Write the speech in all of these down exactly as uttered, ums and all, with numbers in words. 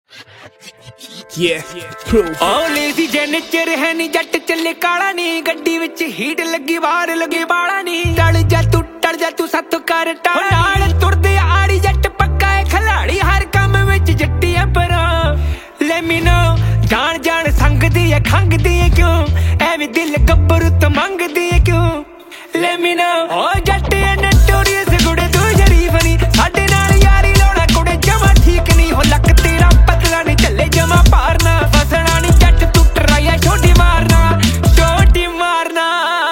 Yeah, proof. ਓਲੇ ਸੀ ਜਨਚਰ ਹੈ ਨੀ ਜੱਟ ਚੱਲੇ ਕਾਲਾ ਨੀ ਗੱਡੀ ਵਿੱਚ ਹੀਟ ਲੱਗੀ ਬਾਹਰ ਲੱਗੇ ਬਾਲਾ ਨੀ ਟੜ ਜਾ ਤੂੰ ਟੜ ਜਾ ਤੂੰ ਸੱਤ ਕਰ ਟਾਲ ਨਾਲ ਤੁਰਦੇ ਆੜੀ ਜੱਟ ਪੱਕਾ ਏ ਖਿਲਾੜੀ ਹਰ ਕੰਮ ਵਿੱਚ ਜੱਟੀਆਂ ਪਰਾਂ ਲੈ ਮੀ ਨੋ ਜਾਣ ਜਾਣ ਸੰਗਦੀ ਏ ਖੰਗਦੀ ਏ ਕਿਉਂ ਐਵੇਂ ਦਿਲ ਗੱਭਰੂ ਤੋਂ ਮੰਗਦੀ ਏ ਕਿਉਂ ਲੈ ਮੀ ਨੋ ਓ ਜੱਟ ਏ ਨਟੋਰੀਅਸ ਗੁੜੇ ਤੂੰ ਸ਼ਰੀਫ ਨੀ ਸਾਡੇ ਨਾਲ ਯਾਰੀ ਲਾਉਣਾ ਕੁੜੇ ਜਮਾ ਠੀਕ ਨੀ ਹੋ ਲੱਕ ਤੇਰਾ ਪਤਲਾ ਨੀ ਚੱਲੇ ਜਮਾ ਪਾਰਨਾ ਫਸਣਾ ਨੀ ਜੱਟ ਤੂੰ ਟਰਾਇਆ ਛੋਟੀ ਮਾਰਨਾ ਛੋਟੀ ਮਾਰਨਾ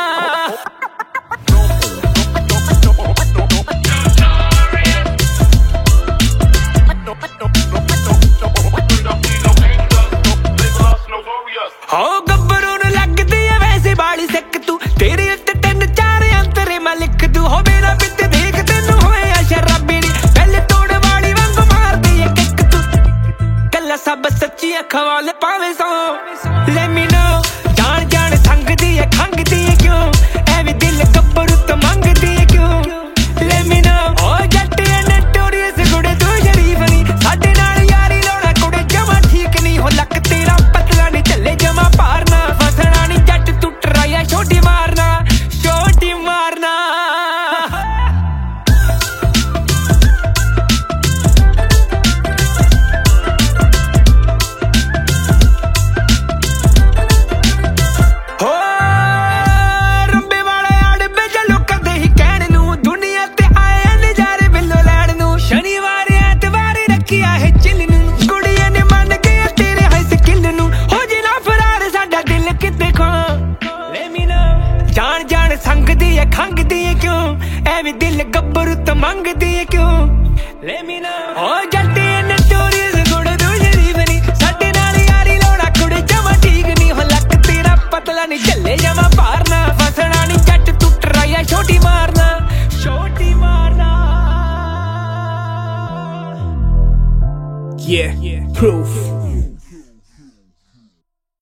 ਹੋ ਗੱਭਰੂ ਨੂੰ ਲੱਗਦੀ ਐ ਵੈਸੇ ਬਾਲੀ ਸਿੱਕ ਤੂੰ ਤੇਰੇ ਉੱਤੇ ਤਿੰਨ ਚਾਰ ਅੰਤਰੇ ਮੈਂ ਲਿਖ ਦੂ ਹੋ ਮੇਰਾ ਪਿੱਤ ਦੇਖ ਤੈਨੂੰ ਹੋਇਆ ਸ਼ਰਾਬੀ ਨੀ ਪਹਿਲੇ ਤੋੜ ਵਾਲੀ ਵਾਂਗ ਮਾਰਦੀ ਐ ਕਿੱਕ ਤੂੰ ਕੱਲਾ ਸਭ ਸੱਚੀ ਅੱਖਾਂ ਵਾਲੇ ਪਾਵੇ ਸੋ ਲੈ ਮੀ ਨੋ ਜਾਣ ਜਾਣ ਸੰਗਦੀ ਐ ਖੰਗਦੀ ਐ ਕਿਉਂ ਐਵੇਂ ਦਿਲ ਗੱਭਰੂ ਤੋਂ ਮੰਗਦੀ ਐ ਕਿਉਂ ਲੈ ਮੀ ਨੋ ਓ ਜੱਟ ਐ ਨਟੋਰੀਅਸ ਗੁੜੇ ਤੂੰ ਸ਼ਰੀਫ ਨੀ ਸਾਡੇ ਨਾਲ ਯਾਰੀ ਲਾਉਣਾ ਕੁੜੇ ਜਮਾ ਠੀਕ ਨੀ ਹੋ ਲੱਕ ਤੇਰਾ ਪਤਲਾ ਨੀ ਚੱਲੇ ਜਮਾ ਪਾਰਨਾ ਫਸਣਾ ਨੀ ਜੱਟ ਤੂੰ ਟਰਾਇਆ ਛੋਟੀ ਮਾਰਨਾ ਛੋਟੀ ਮਾਰਨਾ ਹੋ ਰੰਬੇ ਵਾਲੇ ਆੜਬੇ ਚਲੋ ਕਦੇ ਹੀ ਕਹਿਣ ਨੂੰ ਦੁਨੀਆ ਤੇ ਆਏ ਨਜ਼ਾਰੇ ਬਿੱਲੋ ਲੈਣ ਨੂੰ ਸ਼ਨੀਵਾਰ ਐਤਵਾਰ ਰੱਖਿਆ ਹੈ ਚਿੱਲ ਨੂੰ ਕੁੜੀਆਂ ਨੇ ਮੰਨ ਕੇ ਤੇਰੇ ਹਾਈ ਸਕਿੱਲ ਨੂੰ ਹੋ ਜੇ ਨਾ ਫਰਾਰ ਸਾਡਾ ਦਿਲ ਕਿਤੇ ਖੋ ਲੈ ਮੀ ਨੋ ਜਾਣ ਜਾਣ ਸੰਗਦੀ ਐ ਖੰਗਦੀ ਐ ਕਿਉਂ ਐਵੇਂ ਦਿਲ ਗੱਭਰੂ ਤੋਂ ਮੰਗਦੀ ਐ ਕਿਉਂ ਲੈ ਮੀ ਨੋ ਓ ਜੱਟ ਐ ਨਟੋਰੀਅਸ ਗੁੜੇ ਤੂੰ ਸ਼ਰੀਫ ਨੀ ਸਾਡੇ ਨਾਲ ਯਾਰੀ ਲਾਉਣਾ ਕੁੜੇ ਜਮਾ ਠੀਕ ਨੀ ਹੋ ਲੱਕ ਤੇਰਾ ਪਤਲਾ ਨੀ ਚੱਲੇ ਜਮਾ ਪਾਰਨਾ ਫਸਣਾ ਨੀ ਜੱਟ ਤੂੰ ਟਰਾਇਆ ਛੋਟੀ ਮਾਰਨਾ ਛੋਟੀ ਮਾਰਨਾ Yeah, proof.